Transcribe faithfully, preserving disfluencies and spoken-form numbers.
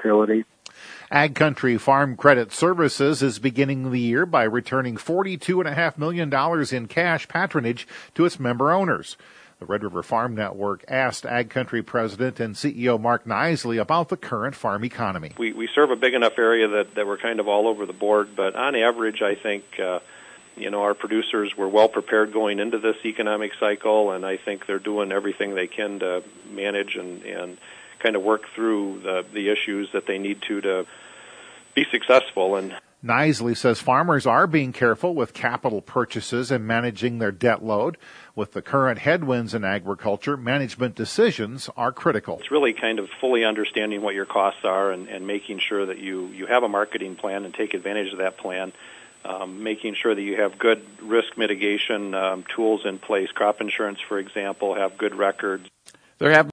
volatility. Ag Country Farm Credit Services is beginning the year by returning forty-two point five million dollars in cash patronage to its member owners. The Red River Farm Network asked Ag Country President and C E O Mark Knisely about the current farm economy. We we serve a big enough area that, that we're kind of all over the board, but on average, I think, uh, you know, our producers were well prepared going into this economic cycle, and I think they're doing everything they can to manage and, and kind of work through the, the issues that they need to to be successful. And Knisely says farmers are being careful with capital purchases and managing their debt load. With the current headwinds in agriculture, management decisions are critical. It's really kind of fully understanding what your costs are and, and making sure that you, you have a marketing plan and take advantage of that plan, um, making sure that you have good risk mitigation um, tools in place. Crop insurance, for example, have good records. There have